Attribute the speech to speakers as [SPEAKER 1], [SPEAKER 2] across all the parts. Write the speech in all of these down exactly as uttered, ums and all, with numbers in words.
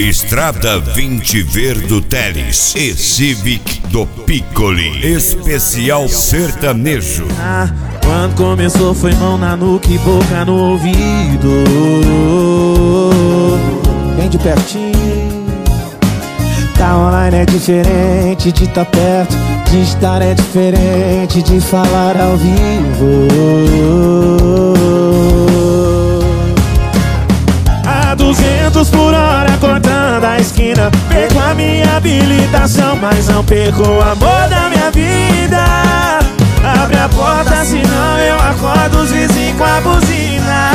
[SPEAKER 1] Estrada vinte Verdo Teles e Civic do Piccoli. Especial sertanejo.
[SPEAKER 2] Ah, quando começou foi mão na nuca e boca no ouvido. Bem de pertinho. Tá online é diferente de tá perto, de estar é diferente de falar ao vivo. A duzentos por hora cortando a esquina, perco a minha habilitação, mas não perco o amor da minha vida. Abre a porta, senão eu acordo os vizinhos com a buzina.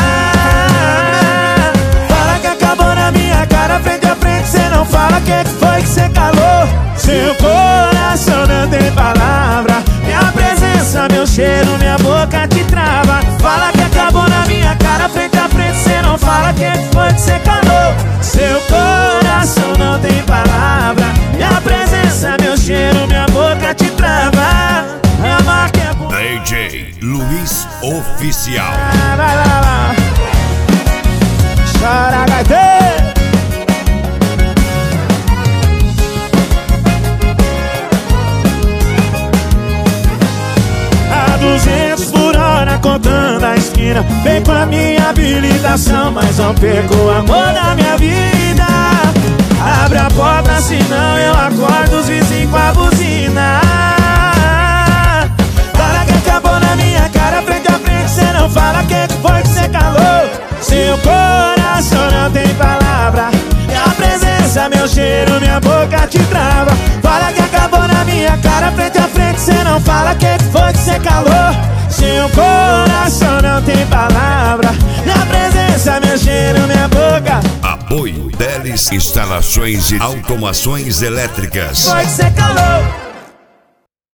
[SPEAKER 2] Fala que acabou na minha cara, frente a frente, cê não fala que foi que cê calou. Seu coração não tem palavra, minha presença, meu cheiro, minha boca te trava. Fala que acabou na minha cara, frente a frente, cê não fala que foi que cê calou. Seu coração não tem palavra, minha presença, meu cheiro, minha boca te trava. A marca é boa.
[SPEAKER 1] D J Luiz Oficial.
[SPEAKER 2] Vai lá, lá. Chora, gaiteiro. A duzentos por hora contando a esquina, vem com a minha habilitação, mas não perco o amor da minha vida. Abre a porta, senão eu acordo os vizinhos com a buzina. Fala que acabou na minha cara, frente a frente, cê não fala que foi que cê calou. Seu coração não tem palavra, minha presença, meu cheiro, minha boca te trava. Fala que acabou na minha cara, frente a frente, cê não fala que foi que cê calou. Seu coração não tem palavra, minha presença, meu cheiro, minha boca.
[SPEAKER 1] Apoio Teles Instalações e Automações Elétricas.
[SPEAKER 2] Foi que cê calou.